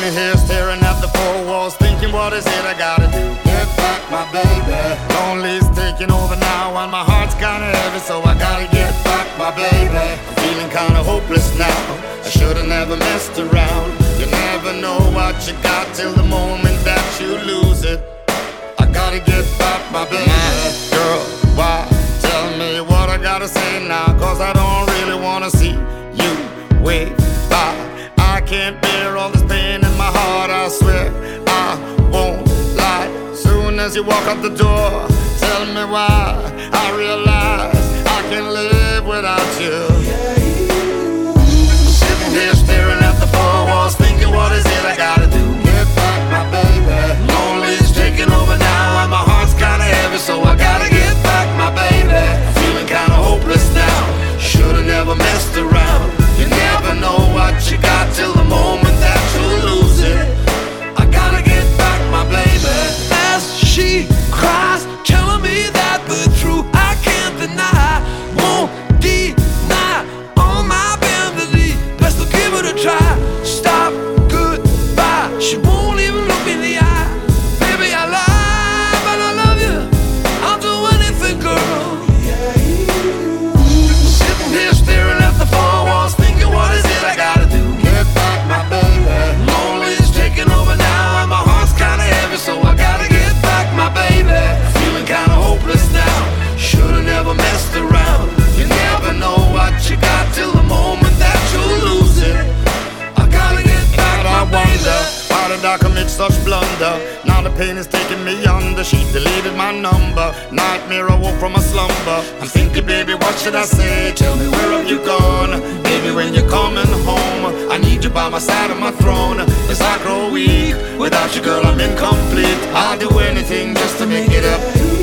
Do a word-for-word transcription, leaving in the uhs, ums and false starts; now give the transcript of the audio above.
Sitting here staring at the four walls, thinking what is it I gotta do? Get back my baby. Lonely's taking over now and my heart's kinda heavy, so I gotta get back my baby. I'm feeling kinda hopeless now, I should've never messed around. You never know what you got till the moment that you lose it. I gotta get back my baby. Girl, why? Tell me what I gotta say now, cause I don't really wanna see you wave by. I can't bear all this pain in my heart, I swear I won't lie. Soon as you walk out the door, tell me why. I realize I can't live without you. Sitting here staring at the four walls, thinking what is it I gotta do? Get back my baby. Lonely's taking over now and my heart's kinda heavy, so I gotta get back my baby. Feeling kinda hopeless now, should've never messed around. You never know what you got till the moment that you lose it. I gotta get back my baby. As she cries, telling me that the truth I can't deny, won't deny all my vanity. Best to give it a try. Stop, goodbye. She won't even look me in the eye. Baby, I lie, but I love you. I'll do anything, girl. Sitting here staring at the four walls, thinking what is it I gotta do? Get back my baby. Lonely's taking over now and my heart's kinda heavy, so I gotta get back my baby. Feeling kinda hopeless now, should've never messed around. You never know what you got till the moment that you lose it. I gotta get back my baby. Why did I commit such blunder? Now the pain is taking me under. She deleted my number. Nightmare, I woke from a slumber. I'm thinking, baby, what should I say? Tell me, where have you gone? Baby, when you're coming home, I need you by my side of my throne. As I grow weak, without you, girl, I'm incomplete. I'll do anything just to make it up.